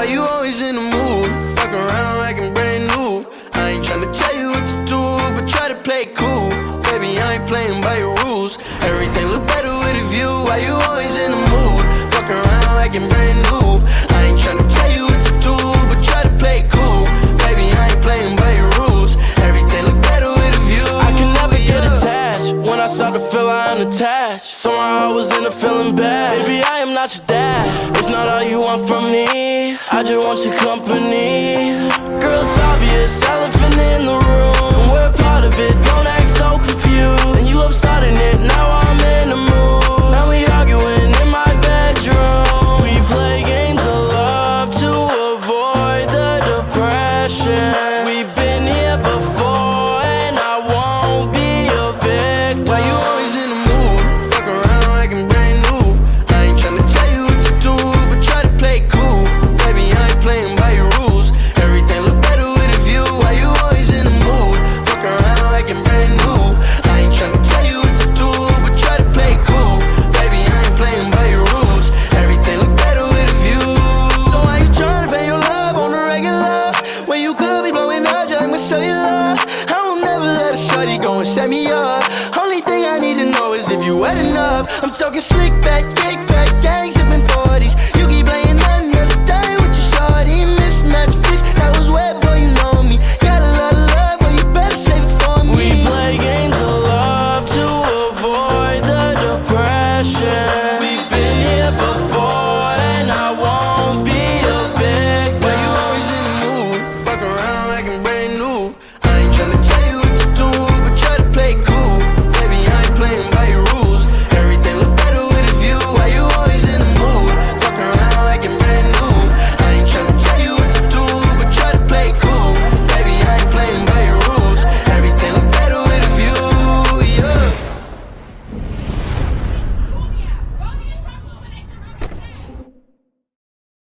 why you always in the mood? Fuck around like I'm brand new. I ain't tryna tell you what to do, but try to play it cool. Baby, I ain't playing by your rules. Everything look better with a view. Why you always in the mood? Fuck around like I'm brand new. I ain't tryna tell you what to do, but try to play it cool. Baby, I ain't playing by your rules. Everything look better with a view. I can never get attached. When I start to feel I unattached, somehow I was in a feeling bad. Baby, I am not your dad. It's not all you want from me. I just want your company. Girl, it's obvious, elephant in the room. We're part of it, don't act so confused. And you love starting it, now I'm in the mood.